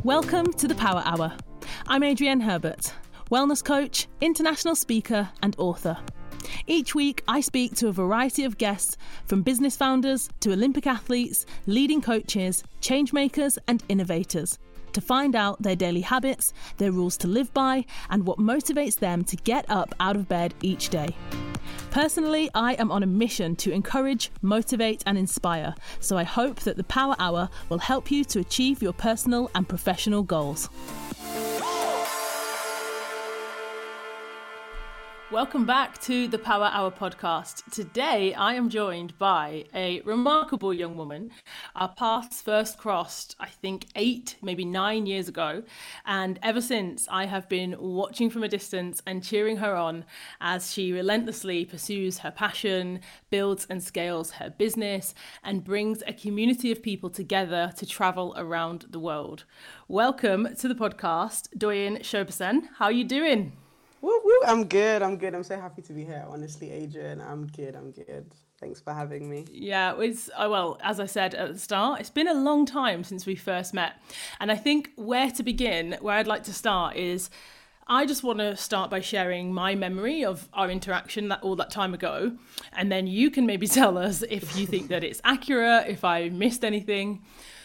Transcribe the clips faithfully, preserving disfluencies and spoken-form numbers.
Welcome to the Power Hour. I'm Adrienne Herbert, wellness coach, international speaker and author. Each week I speak to a variety of guests, from business founders to Olympic athletes, leading coaches, change makers and innovators, to find out their daily habits, their rules to live by and what motivates them to get up out of bed each day. Personally, I am on a mission to encourage, motivate and inspire, so I hope that the Power Hour will help you to achieve your personal and professional goals. Welcome back to the Power Hour podcast. Today I am joined by a remarkable young woman. Our paths first crossed, I think, eight, maybe nine years ago. And ever since, I have been watching from a distance and cheering her on as she relentlessly pursues her passion, builds and scales her business, and brings a community of people together to travel around the world. Welcome to the podcast, Doyin Shobhasan. How are you doing? Woo, woo. I'm good, I'm good. I'm so happy to be here, honestly, Adrienne. I'm good, I'm good. Thanks for having me. Yeah, it's, oh, well, as I said at the start, it's been a long time since we first met. And I think where to begin, where I'd like to start is, I just want to start by sharing my memory of our interaction that all that time ago. And then you can maybe tell us if you think that it's accurate, if I missed anything.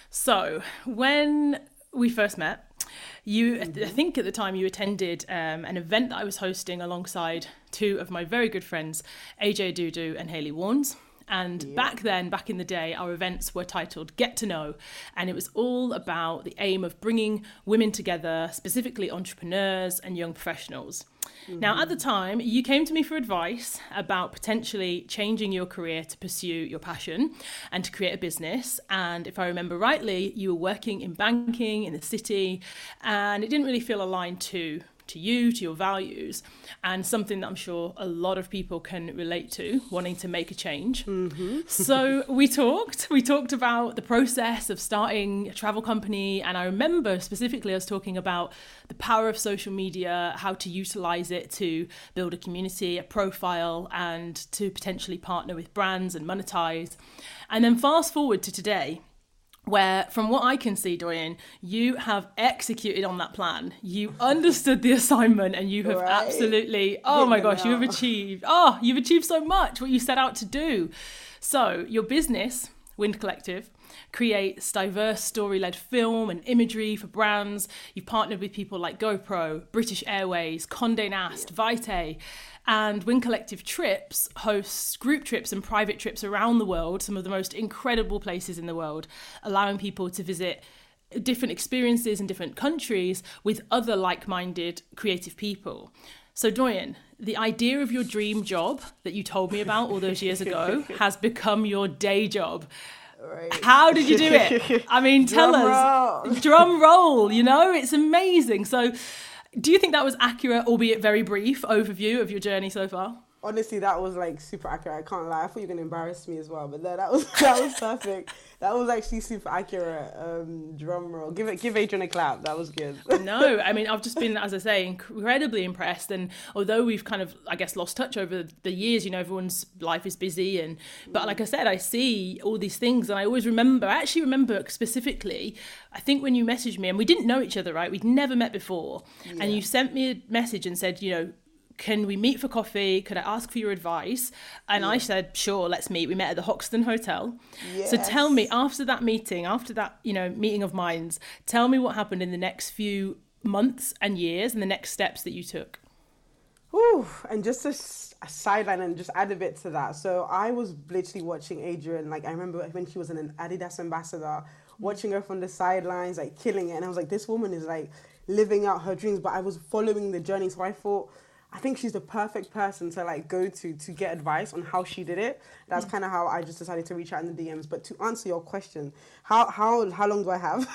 So when we first met, You, I think at the time you attended um, an event that I was hosting alongside two of my very good friends, A J Dudu and Hayley Warnes. And yeah. back then, back in the day, our events were titled Get to Know. And it was all about the aim of bringing women together, specifically entrepreneurs and young professionals. Mm-hmm. Now, at the time, you came to me for advice about potentially changing your career to pursue your passion and to create a business. And if I remember rightly, you were working in banking in the city, and it didn't really feel aligned to to you, to your values, and something that I'm sure a lot of people can relate to, wanting to make a change. Mm-hmm. So we talked, we talked about the process of starting a travel company. And I remember specifically us talking about the power of social media, how to utilize it to build a community, a profile, and to potentially partner with brands and monetize. And then fast forward to today, where, from what I can see, Doyin, you have executed on that plan. You understood the assignment and you have right. absolutely, oh Hit my gosh, out. you have achieved, oh, you've achieved so much, what you set out to do. So your business, Wind Collective, creates diverse story-led film and imagery for brands. You've partnered with people like GoPro, British Airways, Condé Nast, yeah. Vitae. And Wind Collective Trips hosts group trips and private trips around the world, some of the most incredible places in the world, allowing people to visit different experiences in different countries with other like-minded creative people. So Doyin, the idea of your dream job that you told me about all those years ago has become your day job. Right. How did you do it? I mean, tell drum us. Roll. Drum roll, you know, it's amazing. So do you think that was accurate, albeit very brief, overview of your journey so far? Honestly, that was like super accurate. I can't lie. I thought you were going to embarrass me as well, but no, that was that was perfect. That was actually super accurate. Um, drum roll. Give it, give Adrienne a clap. That was good. No, I mean, I've just been, as I say, incredibly impressed. And although we've kind of, I guess, lost touch over the years, you know, everyone's life is busy. And but like I said, I see all these things, and I always remember. I actually remember specifically. I think when you messaged me, and we didn't know each other, right? We'd never met before, yeah. and you sent me a message and said, you know, can we meet for coffee? Could I ask for your advice? And yeah. I said, sure, let's meet. We met at the Hoxton Hotel. Yes. So tell me, after that meeting, after that, you know, meeting of minds, tell me what happened in the next few months and years and the next steps that you took. Ooh, and just a, a sideline and just add a bit to that. So I was literally watching Adrienne, like I remember when she was an Adidas ambassador, watching her from the sidelines, like killing it. And I was like, this woman is like living out her dreams, but I was following the journey. So I thought, I think she's the perfect person to like go to to get advice on how she did it. That's yeah. kind of how I just decided to reach out in the D Ms. But to answer your question, how how how long do I have?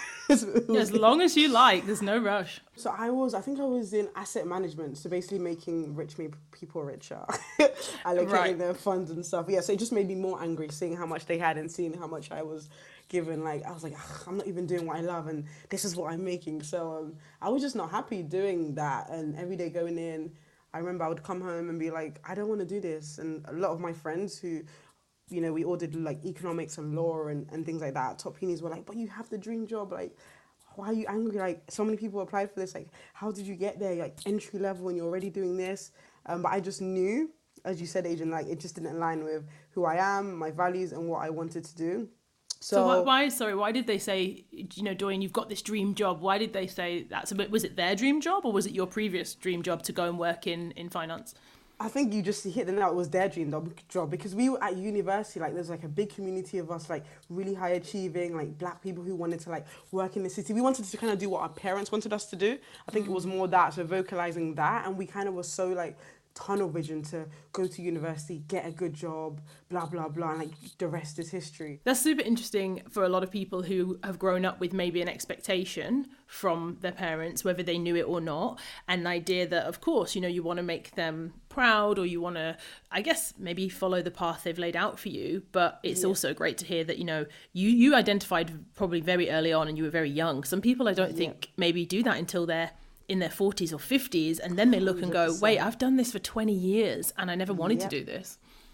As long as you like. There's no rush. So I was, I think I was in asset management. So basically making rich people richer, allocating right. their funds and stuff. Yeah. So it just made me more angry seeing how much they had and seeing how much I was given. Like I was like, I'm not even doing what I love, and this is what I'm making. So um, I was just not happy doing that, and every day going in. I remember I would come home and be like, I don't want to do this. And a lot of my friends who, you know, we all did like economics and law and, and things like that, top unis were like, but you have the dream job. Like, why are you angry? Like, so many people applied for this. Like, how did you get there? Like, entry level and you're already doing this. Um, but I just knew, as you said, Adrian, like, it just didn't align with who I am, my values, and what I wanted to do. So, so why, why, sorry, why did they say, you know, Dorian, you've got this dream job? Why did they say that? So was it their dream job, or was it your previous dream job to go and work in, in finance? I think you just hit the nail. It was their dream job, because we were at university. Like, there's like a big community of us, like really high achieving, like black people who wanted to like work in the city. We wanted to kind of do what our parents wanted us to do. I think mm. it was more that, so vocalizing that, and we kind of were so like tunnel vision to go to university, get a good job, blah blah blah, and like the rest is history. That's super interesting for a lot of people who have grown up with maybe an expectation from their parents, whether they knew it or not, and an idea that, of course, you know, you want to make them proud, or you want to, I guess, maybe follow the path they've laid out for you. But it's yeah. also great to hear that, you know, you you identified probably very early on, and you were very young. Some people, I don't think yeah. maybe do that until they're in their forties or fifties, and then they look and go, wait, I've done this for twenty years and I never wanted yep. to do this.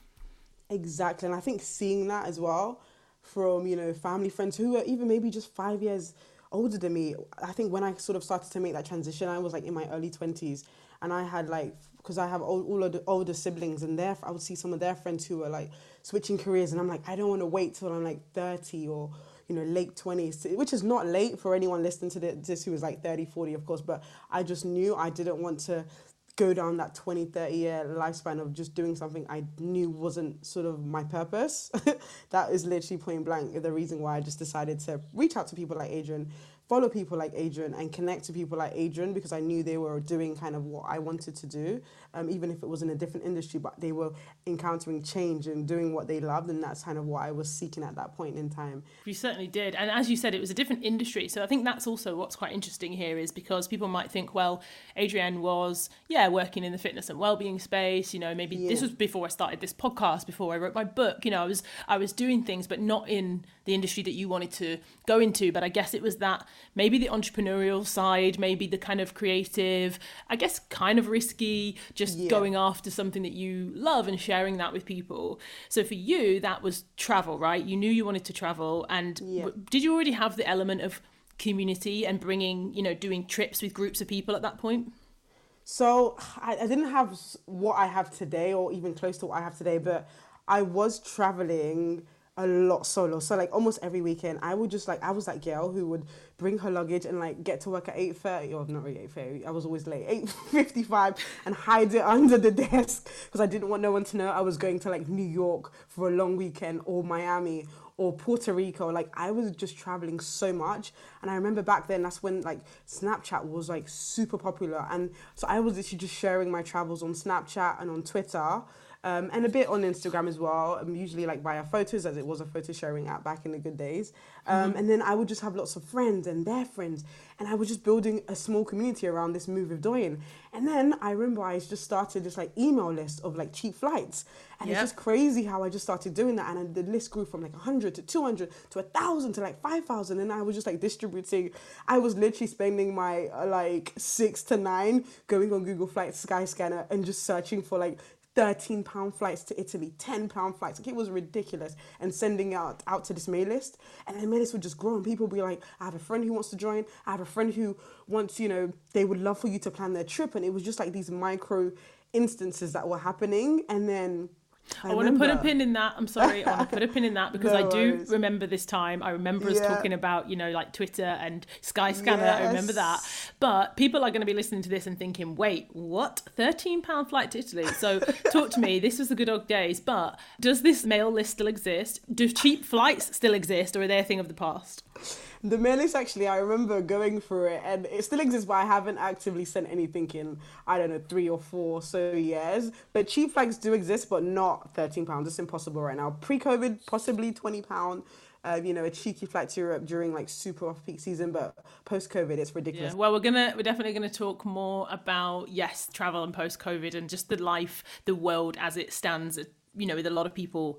Exactly. And I think seeing that as well from, you know, family friends who are even maybe just five years older than me. I think when I sort of started to make that transition, I was like in my early twenties, and I had like, because I have all, all of the older siblings, and there I would see some of their friends who were like switching careers, and I'm like, I don't want to wait till I'm like thirty or, you know, late twenties, which is not late for anyone listening to this who was like thirty, forty, of course, but I just knew I didn't want to go down that twenty, thirty year lifespan of just doing something I knew wasn't sort of my purpose. That is literally point blank the reason why I just decided to reach out to people like Adrian, follow people like Adrian, and connect to people like Adrian, because I knew they were doing kind of what I wanted to do, um, even if it was in a different industry, but they were encountering change and doing what they loved, and that's kind of what I was seeking at that point in time. You certainly did. And as you said, it was a different industry. So I think that's also what's quite interesting here, is because people might think, well, Adrienne was, yeah, working in the fitness and wellbeing space, you know, maybe yeah. this was before I started this podcast, before I wrote my book, you know, I was I was doing things, but not in the industry that you wanted to go into. But I guess it was that maybe the entrepreneurial side, maybe the kind of creative, I guess kind of risky, just yeah. going after something that you love and sharing that with people. So for you, that was travel, right? You knew you wanted to travel. And yeah. w- did you already have the element of community and bringing, you know, doing trips with groups of people at that point? So I, I didn't have what I have today, or even close to what I have today, but I was traveling a lot solo. So like almost every weekend I would just like, I was that girl who would bring her luggage and like get to work at eight thirty, or not really eight thirty, I was always late, eight fifty-five, and hide it under the desk because I didn't want no one to know I was going to like New York for a long weekend, or Miami, or Puerto Rico. Like I was just traveling so much. And I remember back then, that's when like Snapchat was like super popular, and so I was literally just sharing my travels on Snapchat and on Twitter. Um, and a bit on Instagram as well, um, usually like via photos, as it was a photo sharing app back in the good days. Um, mm-hmm. And then I would just have lots of friends and their friends, and I was just building a small community around this move with Dorian. And then I remember I just started this like email list of like cheap flights. And yep. it's just crazy how I just started doing that. And the list grew from like one hundred to two hundred to one thousand to like five thousand. And I was just like distributing. I was literally spending my uh, like six to nine going on Google Flights, Skyscanner, and just searching for like thirteen pound flights to Italy, ten pound flights. Like it was ridiculous. And sending out, out to this mail list. And the mail list would just grow, and people would be like, I have a friend who wants to join. I have a friend who wants, you know, they would love for you to plan their trip. And it was just like these micro instances that were happening. And then I, I want to put a pin in that. I'm sorry. I want to put a pin in that because no I do worries. remember this time. I remember us yeah. talking about, you know, like Twitter and Skyscanner. Yes. I remember that. But people are going to be listening to this and thinking, wait, what? thirteen pound flight to Italy. So talk to me. This was the good old days. But does this mail list still exist? Do cheap flights still exist, or are they a thing of the past? The mail list, actually, I remember going through it, and it still exists, but I haven't actively sent anything in, I don't know, three or four so years. But cheap flights do exist, but not thirteen pounds. It's impossible right now. Pre-COVID, possibly twenty pounds. Uh, you know, a cheeky flight to Europe during like super off-peak season, but post-COVID, it's ridiculous. Yeah. Well, we're gonna we're definitely gonna talk more about yes, travel and post-COVID and just the life, the world as it stands you know, with a lot of people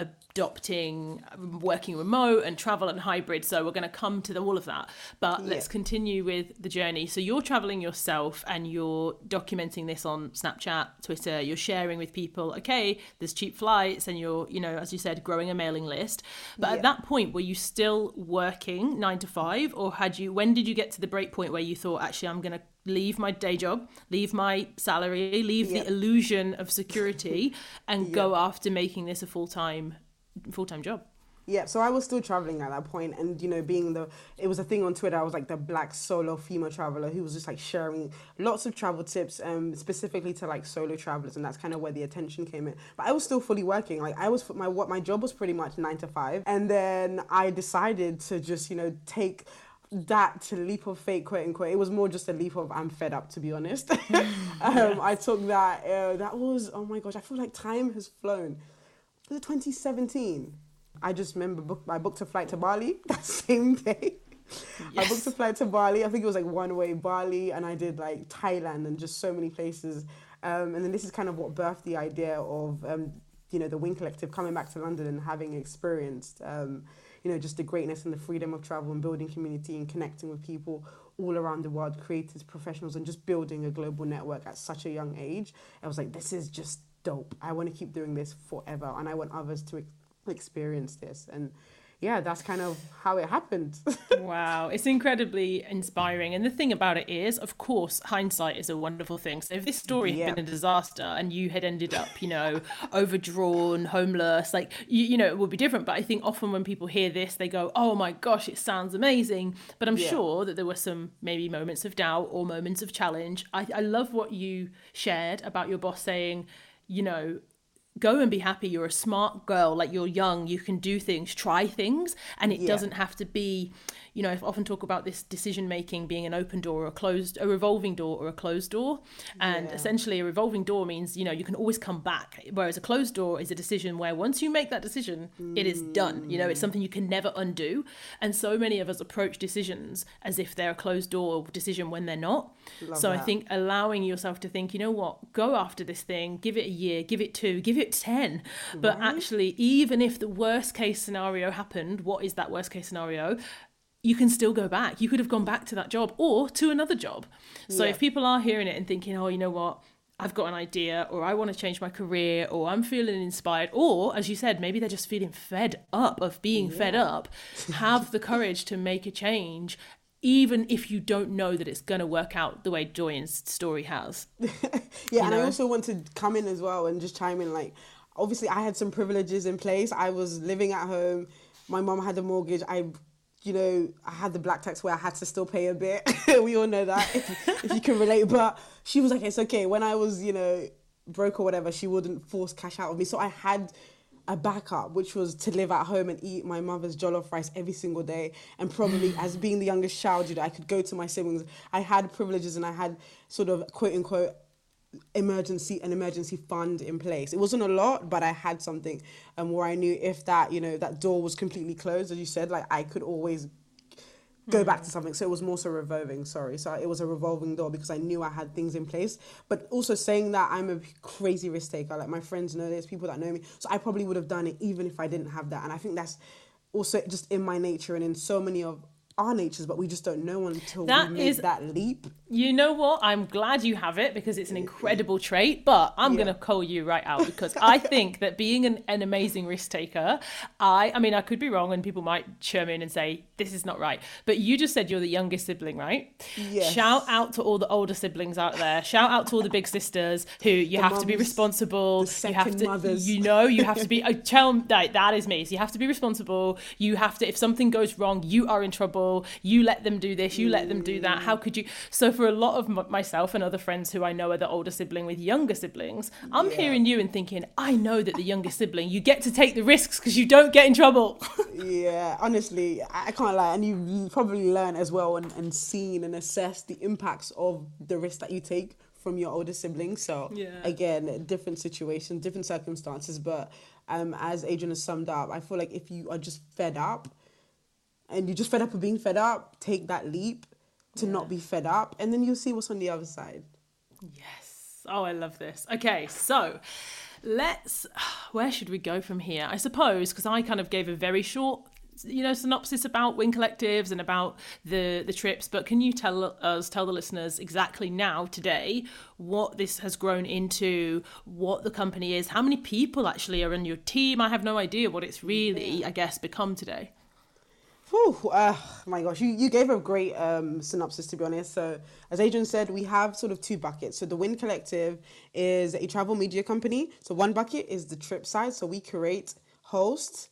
adopting working remote and travel and hybrid. So we're going to come to the, all of that. But yeah. let's continue with the journey. So you're traveling yourself and you're documenting this on Snapchat, Twitter. You're sharing with people, okay, there's cheap flights, and you're, you know, as you said, growing a mailing list. But yeah. at that point, were you still working nine to five, or had you, when did you get to the break point where you thought, actually, I'm going to leave my day job, leave my salary, leave yep. the illusion of security, and yep. go after making this a full-time full-time job? Yeah, so I was still traveling at that point, and you know, being the, it was a thing on Twitter, I was like the black solo female traveler who was just like sharing lots of travel tips, um, specifically to like solo travelers, and that's kind of where the attention came in. But I was still fully working. Like I was, my what my job was pretty much nine to five, and then I decided to just, you know, take that to leap of faith, quote unquote. It was more just a leap of I'm fed up, to be honest. um, yes. I took that. Uh, that was, oh my gosh, I feel like time has flown. Was it twenty seventeen? I just remember book, I booked a flight to Bali that same day. Yes. I booked a flight to Bali. I think it was like one way Bali, and I did like Thailand and just so many places. Um, and then this is kind of what birthed the idea of, um, you know, the Wing Collective, coming back to London and having experienced, um, you know, just the greatness and the freedom of travel and building community and connecting with people all around the world, creators, professionals, and just building a global network at such a young age. I was like, this is just dope. I want to keep doing this forever, and I want others to ex- experience this. And yeah, that's kind of how it happened. Wow, it's incredibly inspiring. And the thing about it is, of course, hindsight is a wonderful thing. So if this story had yeah. been a disaster and you had ended up, you know, overdrawn, homeless, like, you, you know, it would be different. But I think often when people hear this, they go, oh my gosh, it sounds amazing. But I'm yeah. sure that there were some maybe moments of doubt or moments of challenge. I, I love what you shared about your boss saying, you know, go and be happy. You're a smart girl, like you're young, you can do things, try things. And it yeah. doesn't have to be, you know, I often talk about this decision making being an open door or a closed, a revolving door or a closed door. And yeah. essentially a revolving door means, you know, you can always come back. Whereas a closed door is a decision where once you make that decision, mm. it is done. You know, it's something you can never undo. And so many of us approach decisions as if they're a closed door decision when they're not. Love so that. I think allowing yourself to think, you know what, go after this thing, give it a year, give it two, give it ten. But right? actually, even if the worst case scenario happened, what is that worst case scenario? You can still go back. You could have gone back to that job or to another job. So yeah. if people are hearing it and thinking, oh, you know what, I've got an idea, or I want to change my career, or I'm feeling inspired, or as you said, maybe they're just feeling fed up of being yeah. fed up, have the courage to make a change, even if you don't know that it's going to work out the way Joyan's story has. yeah, you and know? I also want to come in as well and just chime in, like, obviously I had some privileges in place. I was living at home. My mom had a mortgage. I, you know, I had the black tax where I had to still pay a bit. We all know that, if, if you can relate. But she was like, it's okay. When I was, you know, broke or whatever, she wouldn't force cash out of me. So I had a backup, which was to live at home and eat my mother's jollof rice every single day. And probably as being the youngest child, you know, I could go to my siblings. I had privileges and I had sort of quote unquote emergency, an emergency fund in place. It wasn't a lot, but I had something um, where I knew if that, you know, that door was completely closed, as you said, like I could always go mm. back to something. So it was more so revolving, sorry. So it was a revolving door because I knew I had things in place. But also saying that, I'm a crazy risk taker. Like my friends know this, people that know me. So I probably would have done it even if I didn't have that. And I think that's also just in my nature and in so many of our natures, but we just don't know until that we make is, that leap. You know what? I'm glad you have it because it's an incredible trait, but I'm yeah. going to call you right out because I think that being an, an amazing risk taker, I I mean, I could be wrong and people might chime in and say, this is not right. But you just said you're the youngest sibling, right? Yes. Shout out to all the older siblings out there. Shout out to all the big sisters who you the have mums, to be responsible. The you have to, mothers. you know, you have to be, uh, tell that, that is me. So you have to be responsible. You have to, if something goes wrong, you are in trouble. You let them do this, you let them do that. How could you? So for a lot of m- myself and other friends who I know are the older sibling with younger siblings, I'm yeah. hearing you and thinking, I know that the younger sibling, you get to take the risks because you don't get in trouble. Yeah, honestly, I can't lie. And you probably learn as well and, and seen and assessed the impacts of the risks that you take from your older siblings. So yeah. again, different situations, different circumstances. But um, as Adrian has summed up, I feel like if you are just fed up, and you're just fed up of being fed up, take that leap to yeah. not be fed up, and then you'll see what's on the other side. Yes. Oh, I love this. Okay, so let's, where should we go from here? I suppose, because I kind of gave a very short, you know, synopsis about Wing Collectives and about the, the trips, but can you tell us, tell the listeners exactly now, today, what this has grown into, what the company is, how many people actually are in your team? I have no idea what it's really, I guess, become today. Oh uh, my gosh, you, you gave a great um, synopsis, to be honest. So as Adrian said, we have sort of two buckets. So the Win Collective is a travel media company. So one bucket is the trip side. So we curate, host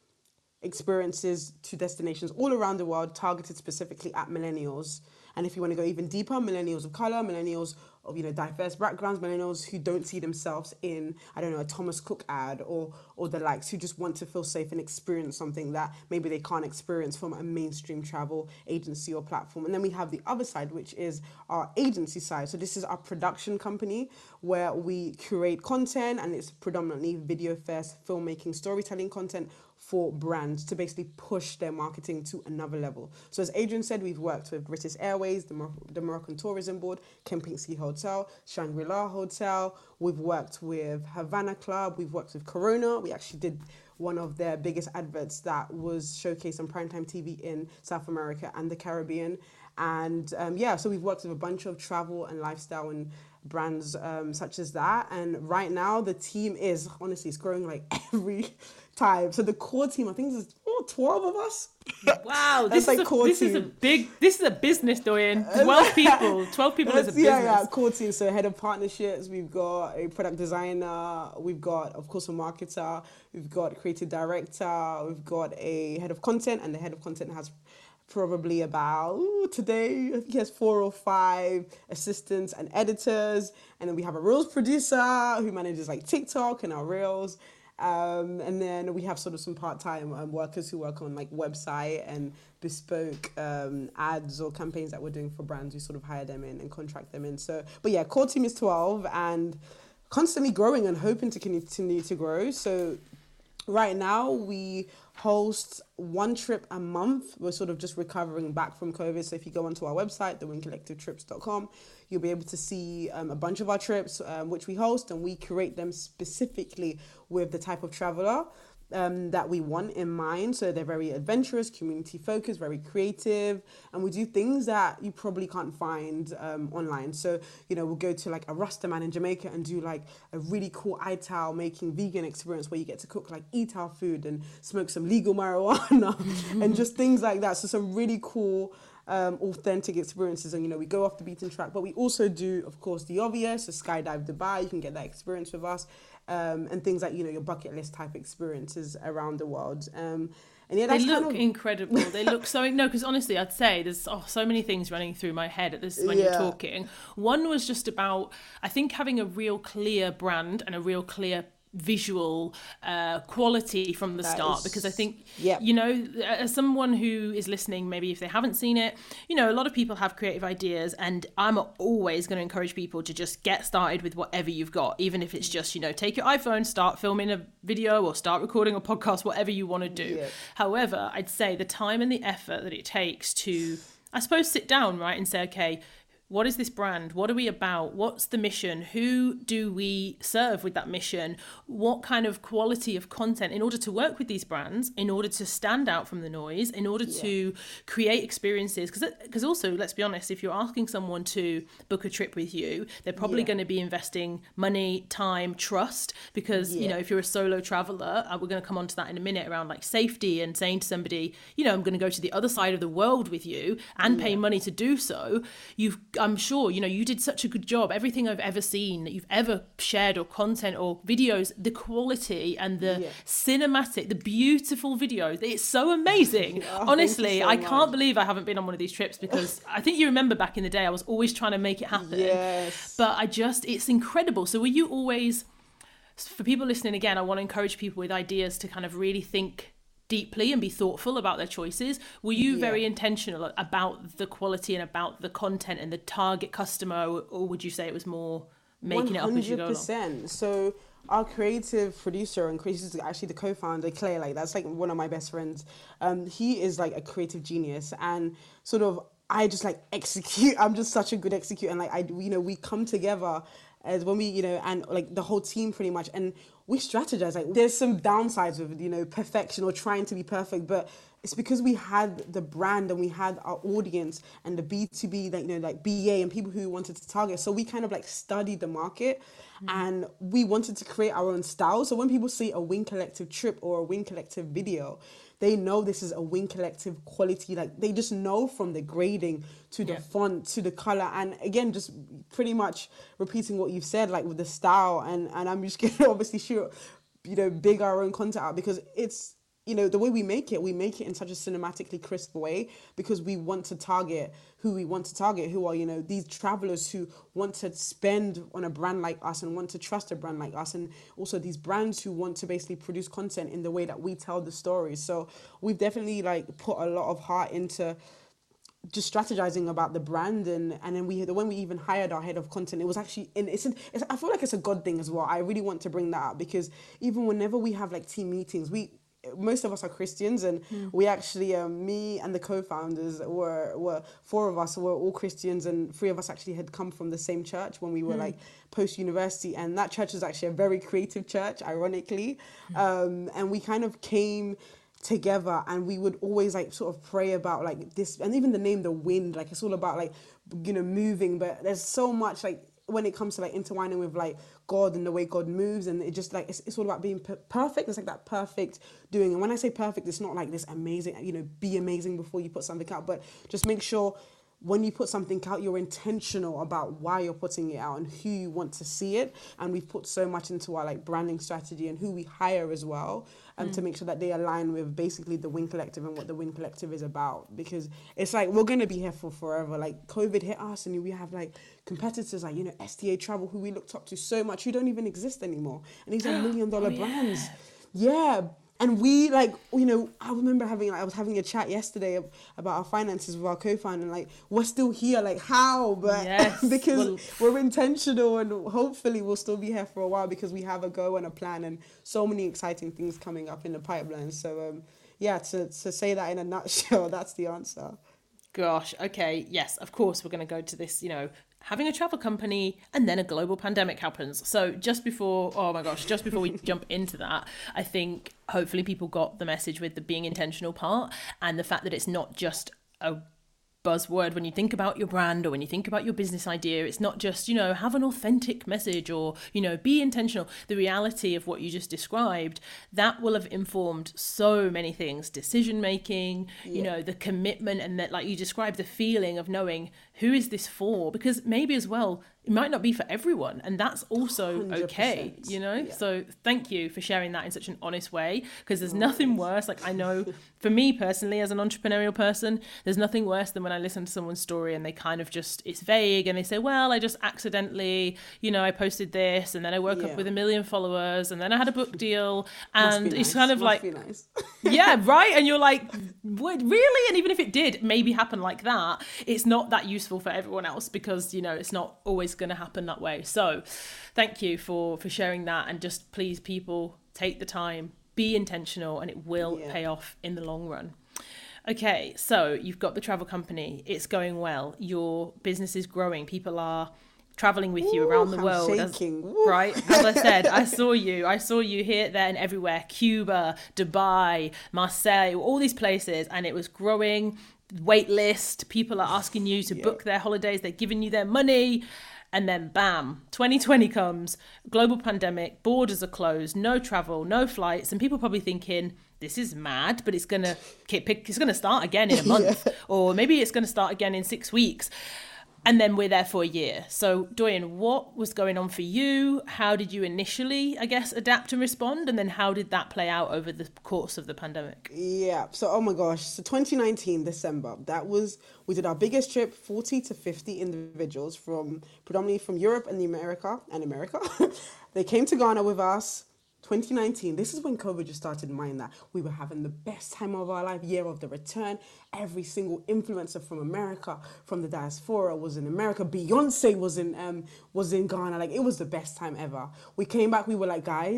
experiences to destinations all around the world, targeted specifically at millennials. And if you want to go even deeper, millennials of color, millennials of, you know, diverse backgrounds, millennials who don't see themselves in, I don't know, a Thomas Cook ad or or the likes, who just want to feel safe and experience something that maybe they can't experience from a mainstream travel agency or platform. And then we have the other side, which is our agency side. So this is our production company where we curate content, and it's predominantly video first, filmmaking, storytelling content for brands to basically push their marketing to another level. So as Adrian said, we've worked with British Airways, the, Mor- the Moroccan Tourism Board, Kempinski Hotel, Shangri-La Hotel. We've worked with Havana Club. We've worked with Corona. We actually did one of their biggest adverts that was showcased on primetime T V in South America and the Caribbean. And um, yeah, so we've worked with a bunch of travel and lifestyle and brands um, such as that. And right now the team is, honestly, it's growing like every time. So the core team, I think there's oh, twelve of us. Wow, this, is, like a, this is a big, this is a business, Doyen. twelve people, twelve people is a business. Yeah, yeah, core team. So head of partnerships, we've got a product designer, we've got, of course, a marketer, we've got a creative director, we've got a head of content, and the head of content has probably about, ooh, today, I think he has four or five assistants and editors. And then we have a Reels producer who manages like TikTok and our Reels. Um, and then we have sort of some part-time um, workers who work on like website and bespoke um, ads or campaigns that we're doing for brands. We sort of hire them in and contract them in. So, but yeah, core team is twelve and constantly growing and hoping to continue to grow. So right now we host one trip a month. We're sort of just recovering back from COVID. So if you go onto our website, the win collective trips dot com, you'll be able to see um, a bunch of our trips, um, which we host, and we curate them specifically with the type of traveler um, that we want in mind. So they're very adventurous, community focused, very creative, and we do things that you probably can't find um, online. So, you know, we'll go to like a Rastaman in Jamaica and do like a really cool ital making vegan experience where you get to cook like ital food and smoke some legal marijuana and just things like that. So some really cool Um, authentic experiences, and you know, we go off the beaten track, but we also do, of course, the obvious, so Skydive Dubai, you can get that experience with us, um, and things like, you know, your bucket list type experiences around the world. Um, and yeah, that's they look kind of incredible. They look so, no, because honestly, I'd say there's oh, so many things running through my head at this when Yeah. you're talking. One was just about, I think, having a real clear brand and a real clear visual uh, quality from the That start, is- because I think, Yep. you know, as someone who is listening, maybe if they haven't seen it, you know, a lot of people have creative ideas, and I'm always going to encourage people to just get started with whatever you've got, even if it's just, you know, take your iPhone, start filming a video or start recording a podcast, whatever you want to do. Yep. However, I'd say the time and the effort that it takes to, I suppose, sit down, right, and say, okay, what is this brand? What are we about? What's the mission? Who do we serve with that mission? What kind of quality of content in order to work with these brands, in order to stand out from the noise, in order Yeah. to create experiences? Because because also, let's be honest, if you're asking someone to book a trip with you, they're probably Yeah. going to be investing money, time, trust, because, you Yeah. know, if you're a solo traveler, uh, we're going to come on to that in a minute around like safety and saying to somebody, you know, I'm going to go to the other side of the world with you and pay Yeah. money to do so. You've, I'm sure, you know, you did such a good job. Everything I've ever seen that you've ever shared or content or videos, the quality and the Yeah. cinematic, the beautiful videos, it's so amazing. Oh, thank Honestly, you so I can't much. believe I haven't been on one of these trips, because I think you remember back in the day, I was always trying to make it happen. Yes. But I just, it's incredible. So were you always, for people listening again, I want to encourage people with ideas to kind of really think deeply and be thoughtful about their choices. Were you Yeah. very intentional about the quality and about the content and the target customer, or, or would you say it was more making it up as you go along? one hundred percent. So our creative producer and Chris is actually the co-founder, Clay, like that's like one of my best friends. Um, he is like a creative genius, and sort of I just like execute. I'm just such a good executor, and like I, you know, we come together as when we, you know, and like the whole team pretty much, and we strategize. Like there's some downsides with, you know, perfection or trying to be perfect, but it's because we had the brand and we had our audience and the B two B, like, you know, like B A and people who wanted to target. So we kind of like studied the market mm. and we wanted to create our own style. So when people see a Wing Collective trip or a Wing Collective video, they know this is a Wing Collective quality. Like they just know from the grading to the yeah. font to the color. And again, just pretty much repeating what you've said, like with the style. And, and I'm just going to obviously shoot, you know, big our own content out because it's, you know, the way we make it, we make it in such a cinematically crisp way because we want to target who we want to target, who are, you know, these travelers who want to spend on a brand like us and want to trust a brand like us. And also these brands who want to basically produce content in the way that we tell the stories. So we've definitely like put a lot of heart into just strategizing about the brand. And, and then we, when we even hired our head of content, it was actually, in, it's, it's, I feel like it's a God thing as well. I really want to bring that up because even whenever we have like team meetings, we, most of us are Christians and mm. we actually, um, me and the co-founders were, were, four of us were all Christians and three of us actually had come from the same church when we were mm. like post-university, and that church is actually a very creative church, ironically. Mm. Um, and we kind of came together and we would always like sort of pray about like this, and even the name, the wind, like it's all about like, you know, moving, but there's so much like, when it comes to like intertwining with like God and the way God moves, and it just like it's, it's all about being per- perfect. It's like that perfect doing. And when I say perfect, it's not like this amazing, you know, be amazing before you put something out, but just make sure when you put something out, you're intentional about why you're putting it out and who you want to see it. And we've put so much into our like branding strategy and who we hire as well, um, mm. to make sure that they align with basically the Wing Collective and what the Wing Collective is about. Because it's like, we're going to be here for forever. Like COVID hit us and we have like competitors like, you know, S T A Travel, who we looked up to so much, who don't even exist anymore. And these are million dollar oh, brands. Yeah. yeah. And we like, you know, I remember having, like, I was having a chat yesterday about our finances with our co-founder, and like, we're still here, like how? But yes. because well, we're intentional and hopefully we'll still be here for a while because we have a go and a plan and so many exciting things coming up in the pipeline. So um, yeah, to, to say that in a nutshell, that's the answer. Gosh, okay, yes, of course we're going to go to this, you know, having a travel company and then a global pandemic happens. So just before, oh my gosh, just before we jump into that, I think hopefully people got the message with the being intentional part and the fact that it's not just a buzzword when you think about your brand or when you think about your business idea. It's not just, you know, have an authentic message or, you know, be intentional. The reality of what you just described, that will have informed so many things, decision making, yeah. you know, the commitment, and that, like you described, the feeling of knowing who is this for, because maybe as well it might not be for everyone, and that's also one hundred percent. Okay, you know. Yeah. So thank you for sharing that in such an honest way, because there's nothing worse, like I know for me personally as an entrepreneurial person, there's nothing worse than when I listen to someone's story and they kind of just, it's vague and they say, well, I just accidentally, you know, I posted this and then I woke yeah. up with a million followers and then I had a book deal, and it's nice. kind of Must like nice. yeah, right, and you're like, what, really? And even if it did maybe happen like that, it's not that useful for everyone else, because, you know, it's not always going to happen that way. So thank you for for sharing that, and just please, people, take the time, be intentional, and it will yeah. pay off in the long run. Okay, so you've got the travel company, it's going well, your business is growing, people are traveling with you Ooh, around the I'm world as, right as I said, I saw you I saw you here, there, and everywhere. Cuba, Dubai, Marseille, all these places, and it was growing. Wait list, people are asking you to yeah. book their holidays, they're giving you their money, and then bam, twenty twenty comes, global pandemic, borders are closed, no travel, no flights, and people probably thinking, this is mad, but it's gonna it's gonna start again in a month yeah. or maybe it's gonna start again in six weeks. And then we're there for a year. So, Doyen, what was going on for you? How did you initially, I guess, adapt and respond? And then how did that play out over the course of the pandemic? Yeah. So, oh my gosh. So, twenty nineteen, December, that was, we did our biggest trip, forty to fifty individuals from, predominantly from Europe and the America, and America. They came to Ghana with us. twenty nineteen, this is when COVID just started. Mind that we were having the best time of our life, year of the return. Every single influencer from America, from the diaspora, was in America. Beyonce was in um was in Ghana. Like, it was the best time ever. We came back, we were like, guys,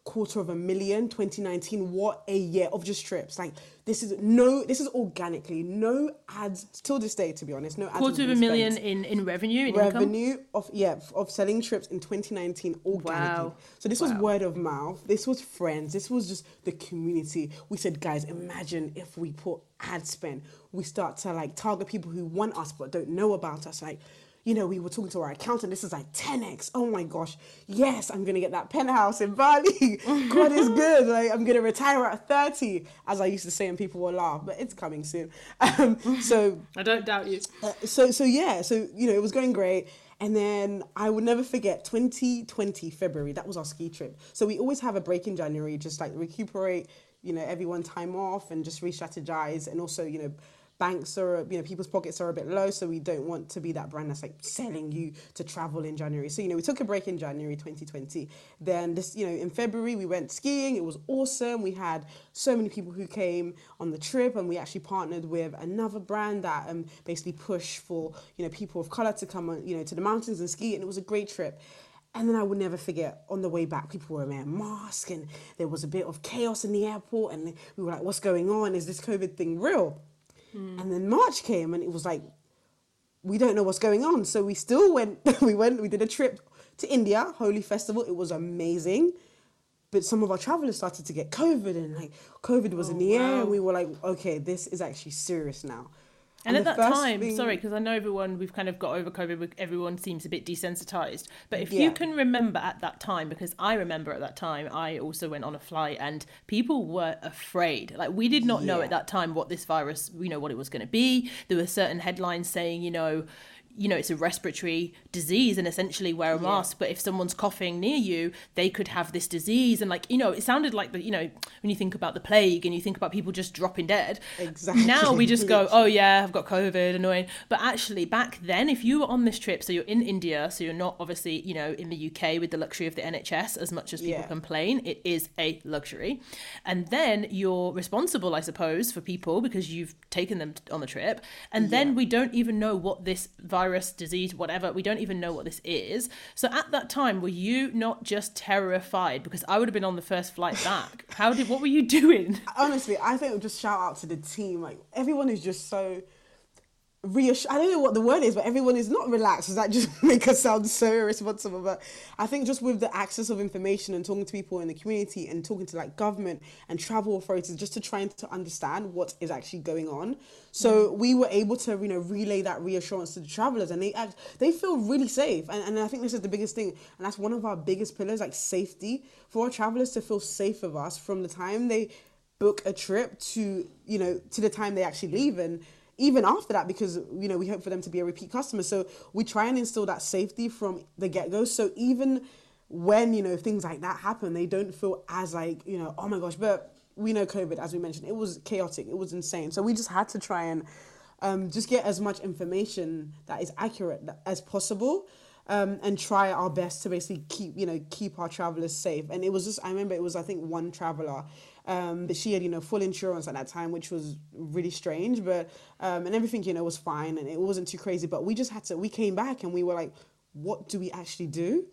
quarter of a million. Twenty nineteen, what a year of just trips. Like this is no, this is organically, no ads till this day, to be honest. No ads. Quarter of a million in, in revenue, in revenue income? of yeah of selling trips in twenty nineteen organically. Wow. So this wow. was word of mouth. This was friends. This was just the community. We said, guys, imagine if we put ad spend. We start to like target people who want us but don't know about us. Like, you know, we were talking to our accountant. This is like ten x. Oh my gosh. Yes, I'm going to get that penthouse in Bali. God is good. Like, I'm going to retire at thirty, as I used to say, and people will laugh, but it's coming soon. Um, so I don't doubt you. Uh, so, so yeah. So, you know, it was going great. And then I would never forget twenty twenty February. That was our ski trip. So we always have a break in January, just like recuperate, you know, everyone time off and just re-strategize. And also, you know, banks are, you know, people's pockets are a bit low, so we don't want to be that brand that's like selling you to travel in January. So, you know, we took a break in January twenty twenty. Then this, you know, in February we went skiing. It was awesome. We had so many people who came on the trip, and we actually partnered with another brand that um basically pushed for, you know, people of color to come on, you know, to the mountains and ski, and it was a great trip. And then I would never forget, on the way back, people were wearing masks, and there was a bit of chaos in the airport, and we were like, what's going on? Is this COVID thing real? Mm. And then March came, and it was like, we don't know what's going on. So we still went, we went, we did a trip to India, Holi Festival. It was amazing. But some of our travelers started to get COVID, and like COVID was oh, in the wow. air, and we were like, okay, this is actually serious now. And, and at that time, thing... sorry, because I know everyone, we've kind of got over COVID, everyone seems a bit desensitized. But if yeah. you can remember at that time, because I remember at that time, I also went on a flight and people were afraid. Like, we did not yeah. know at that time what this virus, you know, what it was going to be. There were certain headlines saying, you know, you know, it's a respiratory disease and essentially wear a yeah. mask. But if someone's coughing near you, they could have this disease. And like, you know, it sounded like, the, you know, when you think about the plague and you think about people just dropping dead. Exactly. Now we just go, oh yeah, I've got COVID, annoying. But actually back then, if you were on this trip, so you're in India, so you're not obviously, you know, in the U K with the luxury of the N H S, as much as people yeah. complain, it is a luxury. And then you're responsible, I suppose, for people because you've taken them on the trip. And then yeah. we don't even know what this virus virus, disease, whatever, we don't even know what this is. So at that time, were you not just terrified? Because I would have been on the first flight back. How did, what were you doing? Honestly, I think just shout out to the team. Like, everyone is just so reassured. I don't know what the word is, but everyone is not relaxed. Does that just make us sound so irresponsible? But I think just with the access of information and talking to people in the community and talking to like government and travel authorities, just to try and to understand what is actually going on. So mm. we were able to, you know, relay that reassurance to the travelers, and they act, they feel really safe. And, and I think this is the biggest thing, and that's one of our biggest pillars, like safety, for our travelers to feel safe with us from the time they book a trip to, you know, to the time they actually leave, and even after that, because, you know, we hope for them to be a repeat customer. So we try and instill that safety from the get-go. So even when, you know, things like that happen, they don't feel as like, you know, oh my gosh. But we know COVID, as we mentioned, it was chaotic. It was insane. So we just had to try and um, just get as much information that is accurate as possible. Um, and try our best to basically keep, you know, keep our travelers safe. And it was just, I remember it was, I think, one traveler, um, but she had, you know, full insurance at that time, which was really strange, but, um, and everything, you know, was fine and it wasn't too crazy, but we just had to, we came back and we were like, what do we actually do?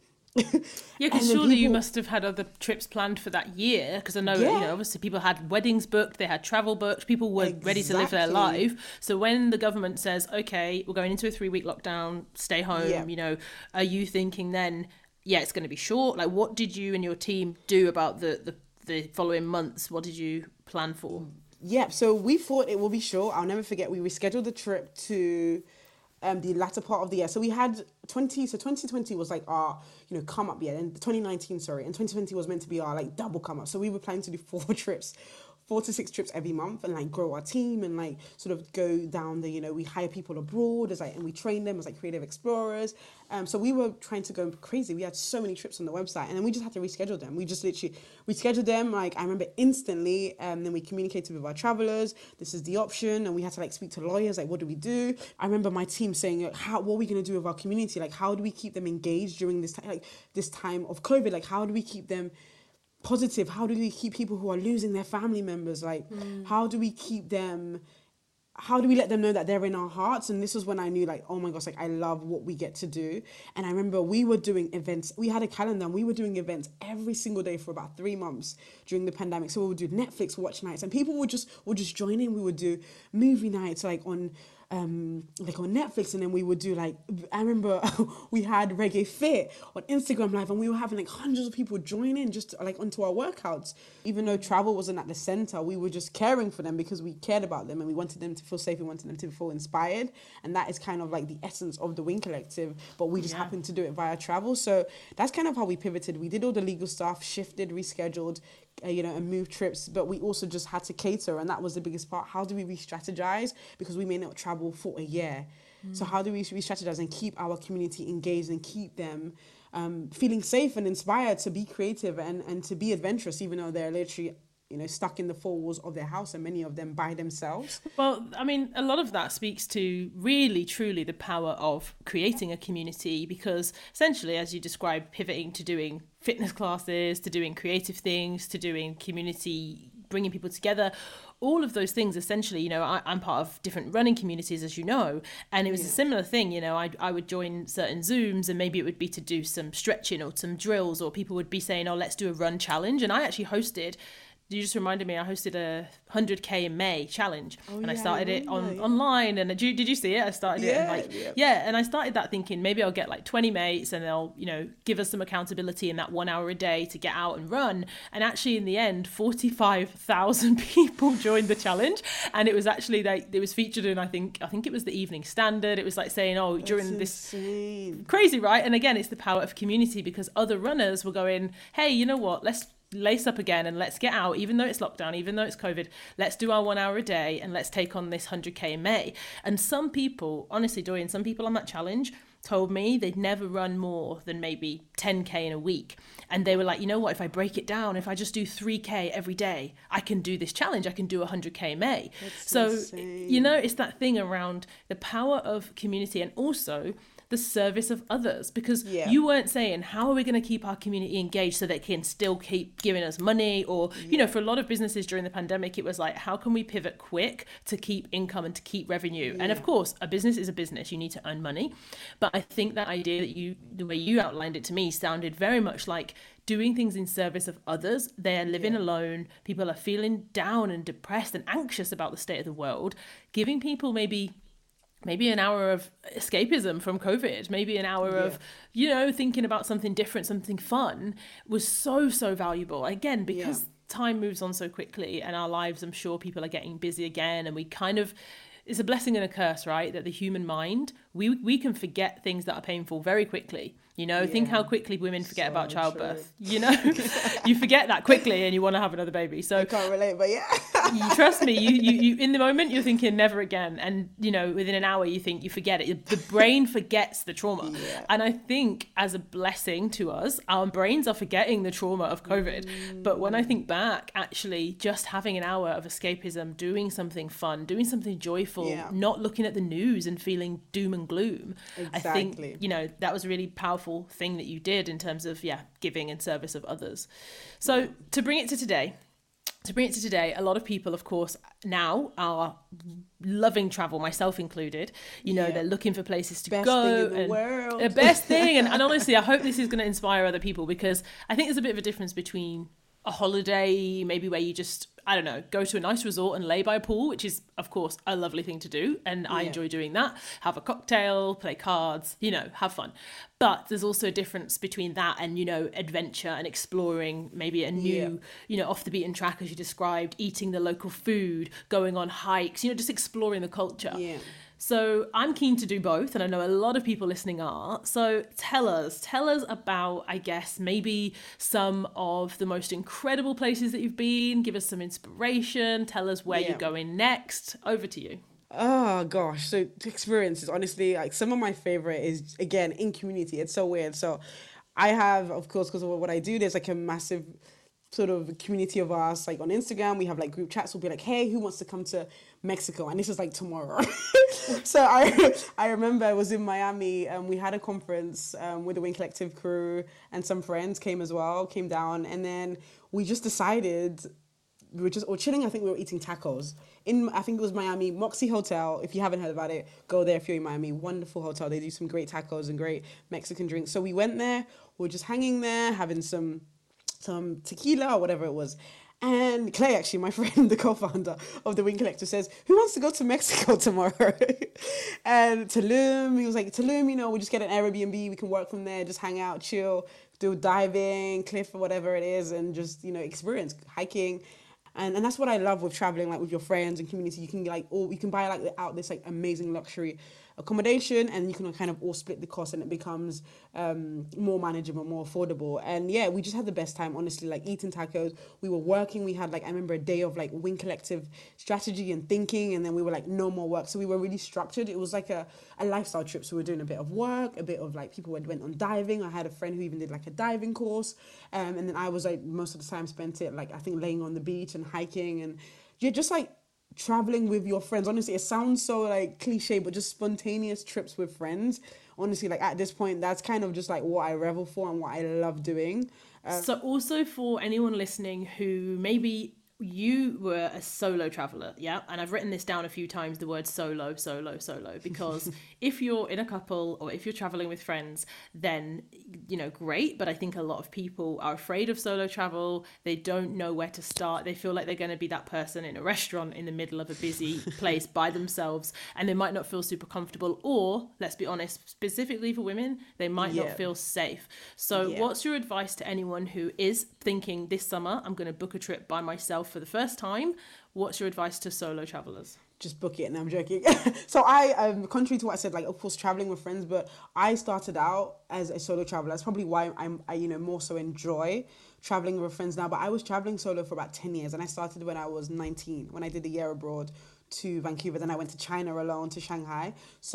Yeah, because surely people... you must have had other trips planned for that year, because I know, yeah. you know, obviously people had weddings booked, they had travel booked, people were exactly. ready to live their life. So when the government says, okay, we're going into a three week lockdown, stay home, yeah. you know, are you thinking then, yeah, it's going to be short? Like, what did you and your team do about the, the, the following months? What did you plan for? Yeah, so we thought it will be short. I'll never forget, we rescheduled the trip to Um, the latter part of the year. So we had twenty, so twenty twenty was like our, you know, come up year, and twenty nineteen, sorry, and twenty twenty was meant to be our like double come up. So we were planning to do four trips, four to six trips every month, and like grow our team and like sort of go down the, you know, we hire people abroad as like, and we train them as like creative explorers. Um, so we were trying to go crazy. We had so many trips on the website, and then we just had to reschedule them. We just literally rescheduled them. Like, I remember instantly, um, then we communicated with our travelers. This is the option. And we had to like speak to lawyers. Like, what do we do? I remember my team saying, how, what are we going to do with our community? Like, how do we keep them engaged during this time, like this time of COVID? Like, how do we keep them positive? How do we keep people who are losing their family members? Like, mm. how do we keep them how do we let them know that they're in our hearts? And this was when I knew, like, oh my gosh, like I love what we get to do. And I remember we were doing events. We had a calendar and we were doing events every single day for about three months during the pandemic. So we would do Netflix watch nights, and people would just would just join in. We would do movie nights, like on um like on Netflix, and then we would do like, I remember we had Reggae Fit on Instagram Live, and we were having like hundreds of people join in just like onto our workouts. Even though travel wasn't at the center, we were just caring for them because we cared about them and we wanted them to feel safe, we wanted them to feel inspired. And that is kind of like the essence of the Wing Collective, but we just yeah. happened to do it via travel. So that's kind of how we pivoted. We did all the legal stuff, shifted, rescheduled, Uh, you know, and move trips, but we also just had to cater, and that was the biggest part. How do we re-strategize? Because we may not travel for a year. Mm. So how do we re-strategize and keep our community engaged and keep them um, feeling safe and inspired to be creative and, and to be adventurous, even though they're literally, you know, stuck in the four walls of their house, and many of them by themselves? Well, I mean, a lot of that speaks to really, truly the power of creating a community, because essentially, as you described, pivoting to doing fitness classes, to doing creative things, to doing community, bringing people together, all of those things, essentially, you know, I, I'm part of different running communities, as you know, and it was yeah. a similar thing. You know, I I would join certain Zooms, and maybe it would be to do some stretching or some drills, or people would be saying, oh, let's do a run challenge. And I actually hosted, you just reminded me, I hosted a one hundred K in May challenge, oh, and yeah, I started I it on yeah. online. And did you, did you see it? I started yeah, it and like yeah. yeah, and I started that thinking maybe I'll get like twenty mates, and they'll, you know, give us some accountability in that one hour a day to get out and run. And actually, in the end, forty-five thousand people joined the challenge, and it was actually like it was featured in I think I think it was the Evening Standard. It was like saying, oh, during That's insane. This crazy, right? And again, it's the power of community, because other runners were going, hey, you know what? Let's lace up again and let's get out, even though it's lockdown, even though it's COVID, let's do our one hour a day and let's take on this one hundred K in May. And some people, honestly, Dorian, some people on that challenge told me they'd never run more than maybe ten K in a week. And they were like, you know what, if I break it down, if I just do three K every day, I can do this challenge. I can do one hundred K in May. That's so, insane. You know, it's that thing around the power of community, and also the service of others, because yeah. you weren't saying, how are we going to keep our community engaged so they can still keep giving us money? Or, yeah. you know, for a lot of businesses during the pandemic, it was like, how can we pivot quick to keep income and to keep revenue? Yeah. And of course, a business is a business. You need to earn money. But I think that idea that you, the way you outlined it to me, sounded very much like doing things in service of others. They're living yeah. alone. People are feeling down and depressed and anxious about the state of the world. Giving people maybe maybe an hour of escapism from COVID, maybe an hour yeah. of, you know, thinking about something different, something fun, was so, so valuable. Again, because yeah. time moves on so quickly, and our lives, I'm sure people are getting busy again, and we kind of, it's a blessing and a curse, right? That the human mind, we we can forget things that are painful very quickly. You know, yeah. think how quickly women forget so about childbirth. True. You know, you forget that quickly, and you want to have another baby. So I can't relate, but yeah. you, trust me, you, you you in the moment you're thinking never again, and you know within an hour you think you forget it. The brain forgets the trauma, yeah. and I think as a blessing to us, our brains are forgetting the trauma of COVID. Mm. But when I think back, actually, just having an hour of escapism, doing something fun, doing something joyful, yeah. not looking at the news and feeling doom and gloom. Exactly. I think you know that was a really powerful thing that you did in terms of yeah giving and service of others. So yeah. to bring it to today to bring it to today a lot of people, of course, now are loving travel, myself included. You know, yeah. they're looking for places to best go, thing in the and world. the best thing and, and honestly, I hope this is going to inspire other people, because I think there's a bit of a difference between a holiday, maybe where you just, I don't know, go to a nice resort and lay by a pool, which is, of course, a lovely thing to do. And I yeah. enjoy doing that. Have a cocktail, play cards, you know, have fun. But there's also a difference between that and, you know, adventure and exploring maybe a new, yeah. you know, off the beaten track, as you described, eating the local food, going on hikes, you know, just exploring the culture. Yeah. So I'm keen to do both, and I know a lot of people listening are. So tell us, tell us about, I guess, maybe some of the most incredible places that you've been. Give us some inspiration. Tell us where yeah. you're going next. Over to you. Oh gosh, so experiences, honestly, like some of my favorite is, again, in community. It's so weird. So I have, of course, because of what I do, there's like a massive sort of community of us, like on Instagram. We have like group chats. We'll be like, hey, who wants to come to Mexico? And this is like tomorrow. So I I remember I was in Miami, and we had a conference um, with the Wing Collective crew, and some friends came as well, came down, and then we just decided we were just or chilling. I think we were eating tacos in, I think it was Miami, Moxie Hotel. If you haven't heard about it, go there if you're in Miami. Wonderful hotel. They do some great tacos and great Mexican drinks. So we went there. We were just hanging there, having some some tequila or whatever it was. And Clay, actually, my friend, the co-founder of the Wing Collective, says, who wants to go to Mexico tomorrow? And Tulum, he was like, Tulum, you know, we'll just get an Airbnb. We can work from there, just hang out, chill, do diving, cliff or whatever it is, and just, you know, experience hiking. And and that's what I love with traveling, like with your friends and community. You can like all you can buy like out this like amazing luxury accommodation, and you can kind of all split the cost, and it becomes um, more manageable, more affordable. And yeah, we just had the best time, honestly, like eating tacos. We were working. We had like, I remember a day of like Wing Collective strategy and thinking, and then we were like, no more work. So we were really structured. It was like a, a lifestyle trip. So we were doing a bit of work, a bit of like people went, went on diving. I had a friend who even did like a diving course. Um, and then I was like, most of the time spent it like, I think laying on the beach and hiking, and yeah, just like traveling with your friends. Honestly, it sounds so like cliche, but just spontaneous trips with friends. Honestly, like at this point, that's kind of just like what I revel for and what I love doing. Um, so also for anyone listening who maybe you were a solo traveler, yeah? And I've written this down a few times, the word solo, solo, solo, because if you're in a couple or if you're traveling with friends, then, you know, great. But I think a lot of people are afraid of solo travel. They don't know where to start. They feel like they're going to be that person in a restaurant in the middle of a busy place by themselves, and they might not feel super comfortable. Or, let's be honest, specifically for women, they might yeah. not feel safe. So yeah. what's your advice to anyone who is thinking this summer, I'm going to book a trip by myself for the first time? What's your advice to solo travelers? Just book it. And I'm joking. So I, um, contrary to what I said, like of course traveling with friends, but I started out as a solo traveler. That's probably why I'm, I you know more so enjoy traveling with friends now. But I was traveling solo for about ten years, and I started when I was nineteen, when I did a year abroad to Vancouver. Then I went to China alone, to Shanghai.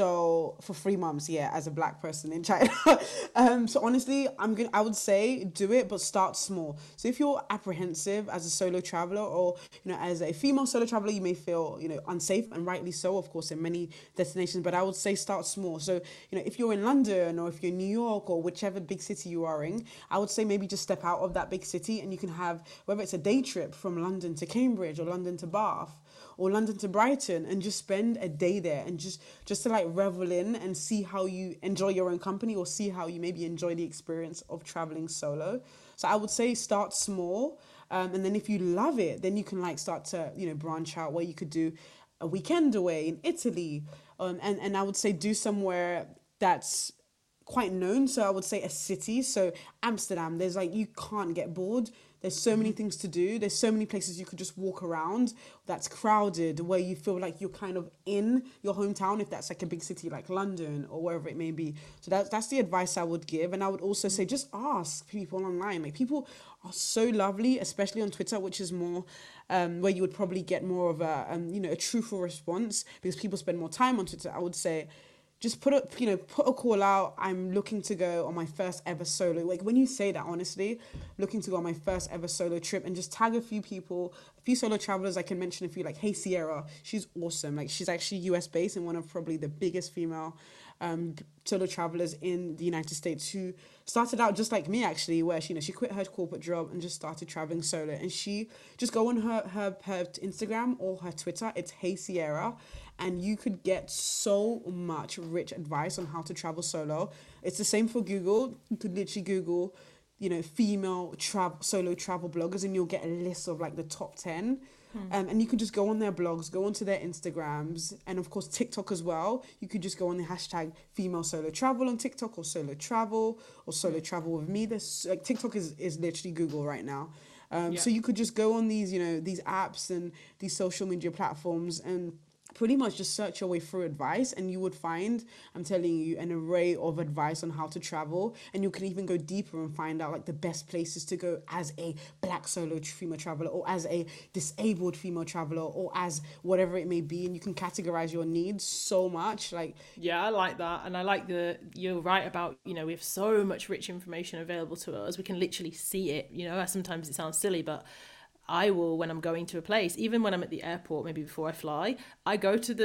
So for three months, yeah, as a black person in China. um, so honestly, I'm gonna, I would say do it, but start small. So if you're apprehensive as a solo traveler, or you know, as a female solo traveler, you may feel you know unsafe, and rightly so, of course, in many destinations. But I would say start small. So you know, if you're in London or if you're in New York or whichever big city you are in, I would say maybe just step out of that big city, and you can have whether it's a day trip from London to Cambridge or London to Bath or London to Brighton, and just spend a day there, and just just to like revel in and see how you enjoy your own company, or see how you maybe enjoy the experience of traveling solo. So I would say start small, um, and then if you love it, then you can like start to you know branch out, where you could do a weekend away in Italy, um, and and I would say do somewhere that's quite known. So I would say a city. So Amsterdam, there's like you can't get bored. There's so many things to do. There's so many places you could just walk around that's crowded, where you feel like you're kind of in your hometown, if that's like a big city like London or wherever it may be. So that's, that's the advice I would give. And I would also say just ask people online. Like people are so lovely, especially on Twitter, which is more um, where you would probably get more of a, um, you know, a truthful response, because people spend more time on Twitter. I would say just put a, you know, put a call out. I'm looking to go on my first ever solo. Like when you say that, honestly, looking to go on my first ever solo trip, and just tag a few people, a few solo travelers. I can mention a few, like Hey Sierra. She's awesome. Like she's actually U S based and one of probably the biggest female um, solo travelers in the United States, who started out just like me actually, where she, you know, she quit her corporate job and just started traveling solo. And she just go on her, her, her Instagram or her Twitter. It's Hey Sierra. And you could get so much rich advice on how to travel solo. It's the same for Google. You could literally Google, you know, female travel solo travel bloggers, and you'll get a list of like the top ten. Hmm. Um, and you can just go on their blogs, go onto their Instagrams, and of course TikTok as well. You could just go on the hashtag female solo travel on TikTok, or solo travel, or solo travel with me. There's like TikTok is, is literally Google right now. Um, yeah. So you could just go on these, you know, these apps and these social media platforms, and pretty much just search your way through advice, and you would find, I'm telling you, an array of advice on how to travel. And you can even go deeper and find out like the best places to go as a black solo female traveler, or as a disabled female traveler, or as whatever it may be. And you can categorize your needs so much. Like, yeah, I like that. And I like the, you're right about, you know, we have so much rich information available to us. We can literally see it, you know. Sometimes it sounds silly, but I will, when I'm going to a place, even when I'm at the airport, maybe before I fly, I go to the,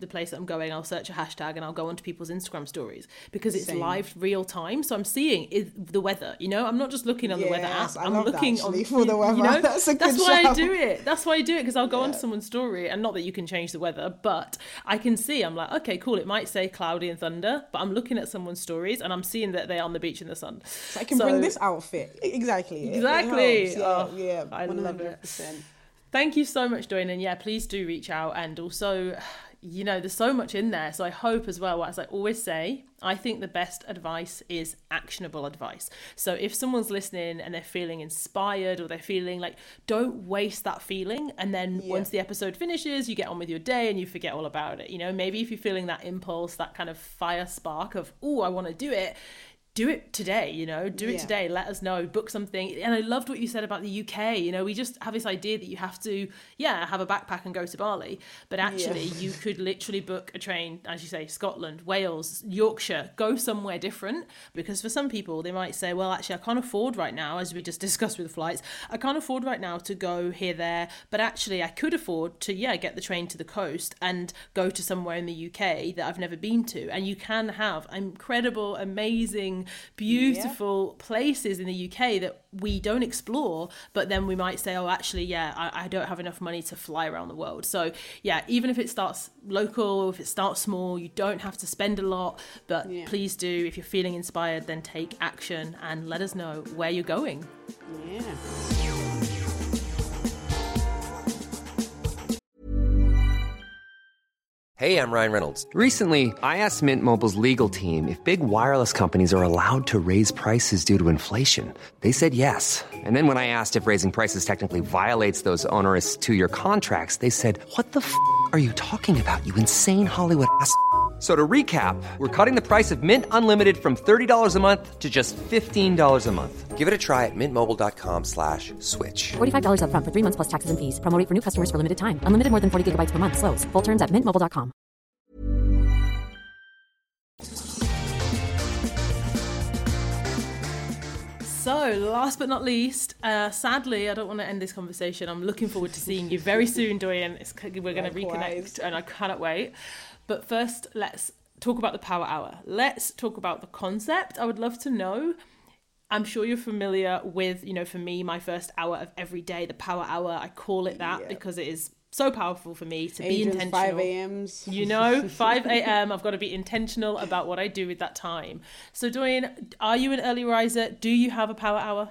the place that I'm going, I'll search a hashtag and I'll go onto people's Instagram stories because it's Same. live real time. So I'm seeing is the weather, you know, I'm not just looking on the weather app. Yes, I I'm love looking that, actually, on for the weather. You know, That's a good that's why I shout. do it. That's why I do it because I'll go Yeah. onto someone's story, and not that you can change the weather, but I can see, I'm like, okay, cool. It might say cloudy and thunder, but I'm looking at someone's stories and I'm seeing that they're on the beach in the sun. So I can So- bring this outfit. Exactly. It- it Exactly. helps. Yeah, Oh, yeah, I love it. one hundred percent. Thank you so much, Dwayne. And yeah, please do reach out. And also, you know, there's so much in there. So I hope as well, as I always say, I think the best advice is actionable advice. So if someone's listening and they're feeling inspired or they're feeling like, don't waste that feeling. And then Yeah. once the episode finishes, you get on with your day and you forget all about it. You know, maybe if you're feeling that impulse, that kind of fire spark of, oh, I want to do it. Do it today, you know, do it Yeah. today. Let us know, book something. And I loved what you said about the U K. You know, we just have this idea that you have to, yeah, have a backpack and go to Bali. But actually, Yeah. you could literally book a train, as you say, Scotland, Wales, Yorkshire, go somewhere different. Because for some people, they might say, well, actually, I can't afford right now, as we just discussed with flights, I can't afford right now to go here, there. But actually, I could afford to, yeah, get the train to the coast and go to somewhere in the U K that I've never been to. And you can have incredible, amazing, beautiful places in the U K that we don't explore, but then we might say, oh, actually, yeah, I, I don't have enough money to fly around the world. So yeah, even if it starts local, if it starts small, you don't have to spend a lot, but Yeah. please do, if you're feeling inspired, then take action and let us know where you're going. Yeah. Hey, I'm Ryan Reynolds. Recently, I asked Mint Mobile's legal team if big wireless companies are allowed to raise prices due to inflation. They said yes. And then when I asked if raising prices technically violates those onerous two-year contracts, they said, what the f*** are you talking about, you insane Hollywood ass f- So to recap, we're cutting the price of Mint Unlimited from thirty dollars a month to just fifteen dollars a month. Give it a try at mintmobile.com slash switch. forty-five dollars up front for three months plus taxes and fees. Promo rate for new customers for limited time. Unlimited more than forty gigabytes per month. Slows full terms at mint mobile dot com. So, last but not least, uh, sadly, I don't want to end this conversation. I'm looking forward to seeing you very soon, Dorian. It's, we're going to Likewise. reconnect, and I cannot wait. But first, let's talk about the Power Hour. Let's talk about the concept. I would love to know. I'm sure you're familiar with, you know, for me, my first hour of every day, the Power Hour. I call it that Yeah. because it is so powerful for me to be Adrian's intentional. five a.m.s. You know, five a.m. I've got to be intentional about what I do with that time. So, Dorian, are you an early riser? Do you have a Power Hour?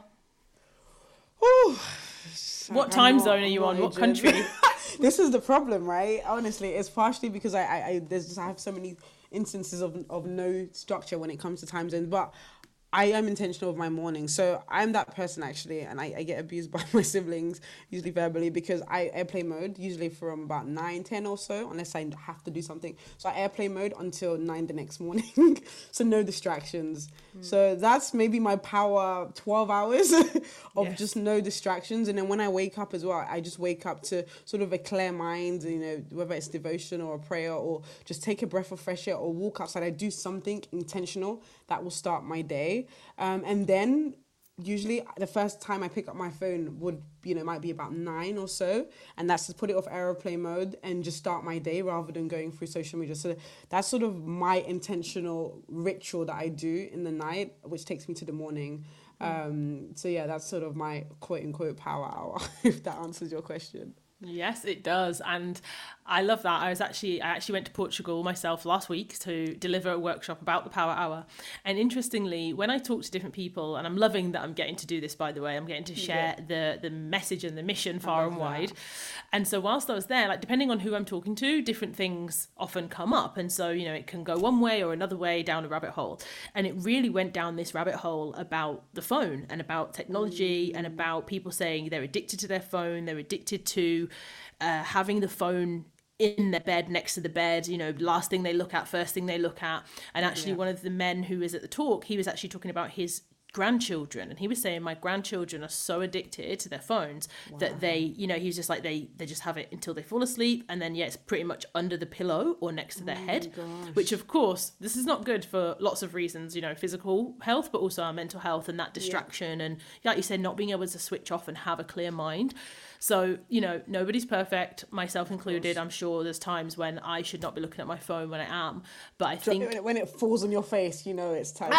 Whew. What I'm time not- zone are I'm you not on? What Adrian. country? This is the problem, right? Honestly, it's partially because I, I, I there's just I have so many instances of of no structure when it comes to time zones, but I am intentional with my morning. So I'm that person actually, and I, I get abused by my siblings, usually verbally, because I airplane mode, usually from about nine, ten or so, unless I have to do something. So I airplane mode until nine the next morning. So no distractions. Mm. So that's maybe my power twelve hours of Yes. just no distractions. And then when I wake up as well, I just wake up to sort of a clear mind, you know, whether it's devotion or a prayer or just take a breath of fresh air or walk outside. I do something intentional that will start my day. Um, and then usually the first time I pick up my phone would, you know, might be about nine or so. And that's to put it off aeroplane mode and just start my day rather than going through social media. So that's sort of my intentional ritual that I do in the night, which takes me to the morning. Um, so yeah, that's sort of my quote unquote power hour, if that answers your question. Yes, it does. And I love that. I was actually, I actually went to Portugal myself last week to deliver a workshop about the Power Hour. And interestingly, when I talk to different people, and I'm loving that I'm getting to do this, by the way, I'm getting to share Yeah. the, the message and the mission far and that. wide. And so whilst I was there, like depending on who I'm talking to, different things often come up. And so, you know, it can go one way or another way down a rabbit hole. And it really went down this rabbit hole about the phone and about technology mm. and about people saying they're addicted to their phone, they're addicted to Uh, having the phone in their bed, next to the bed, you know, last thing they look at, first thing they look at. And actually yeah. one of the men who was at the talk, he was actually talking about his grandchildren, and he was saying my grandchildren are so addicted to their phones wow. that they, you know, he's just like they they just have it until they fall asleep, and then yeah, it's pretty much under the pillow or next to their oh head, which of course this is not good for lots of reasons, you know, physical health, but also our mental health and that distraction yeah. and like you said, not being able to switch off and have a clear mind. So, you know, nobody's perfect, myself included. I'm sure there's times when I should not be looking at my phone when I am. But I think... When it falls on your face, you know it's time.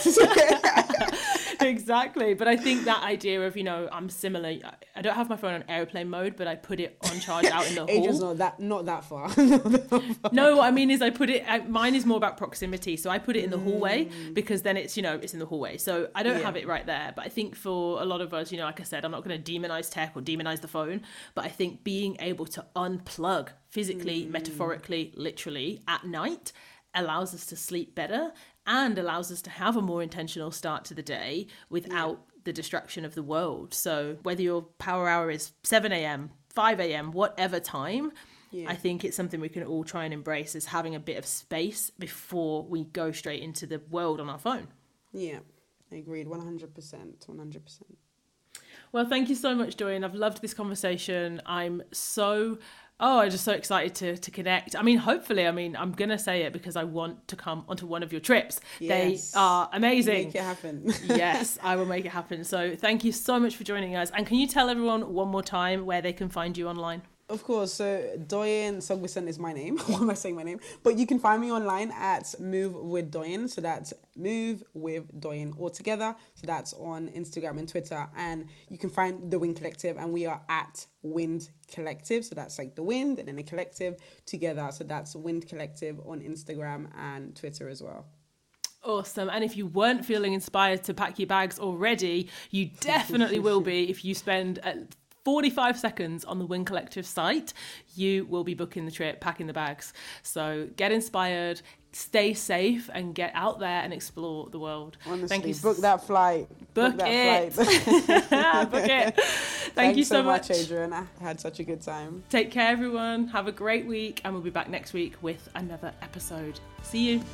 Exactly. But I think that idea of, you know, I'm similar. I don't have my phone on airplane mode, but I put it on charge out in the hall. Adrian's not that, not that far. No, what I mean is I put it, mine is more about proximity. So I put it in the hallway mm. because then it's, you know, it's in the hallway. So I don't yeah. have it right there. But I think for a lot of us, you know, like I said, I'm not going to demonize tech or demonize the phone, but I think being able to unplug physically, mm. metaphorically, literally at night allows us to sleep better and allows us to have a more intentional start to the day without yeah. the distraction of the world. So whether your power hour is seven a.m., five a.m., whatever time, yeah. I think it's something we can all try and embrace, is having a bit of space before we go straight into the world on our phone. Yeah, agreed. one hundred percent. one hundred percent. Well, thank you so much, Dorian. I've loved this conversation. I'm so... Oh, I'm just so excited to to connect. I mean, hopefully, I mean, I'm going to say it because I want to come onto one of your trips. Yes. They are amazing. Make it happen. Yes, I will make it happen. So thank you so much for joining us. And can you tell everyone one more time where they can find you online? Of course. So Doyin Sogbeson is my name. Why am I saying my name? But you can find me online at Move with Doyin. So that's Move with Doyin all together. So that's on Instagram and Twitter. And you can find The Wind Collective, and we are at Wind Collective. So that's like the wind and then the collective together. So that's Wind Collective on Instagram and Twitter as well. Awesome. And if you weren't feeling inspired to pack your bags already, you definitely will be if you spend a forty-five seconds on the Wind Collective site. You will be booking the trip, packing the bags. So get inspired, stay safe, and get out there and explore the world. Honestly, Thank you. Book that flight. Book, book that it. Flight. Book it. Thank Thanks you so, so much, much, Adrian. I had such a good time. Take care, everyone. Have a great week, and we'll be back next week with another episode. See you.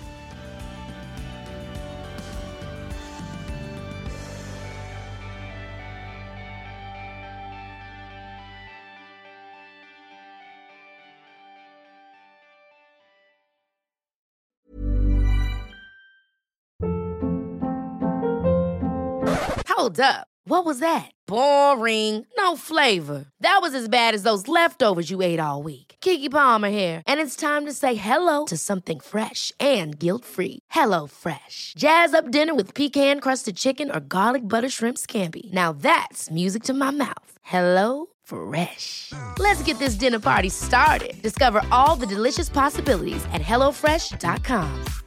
Hold up. What was that? Boring. No flavor. That was as bad as those leftovers you ate all week. Keke Palmer here. And it's time to say hello to something fresh and guilt-free. Hello Fresh. Jazz up dinner with pecan-crusted chicken or garlic butter shrimp scampi. Now that's music to my mouth. Hello Fresh. Let's get this dinner party started. Discover all the delicious possibilities at hello fresh dot com.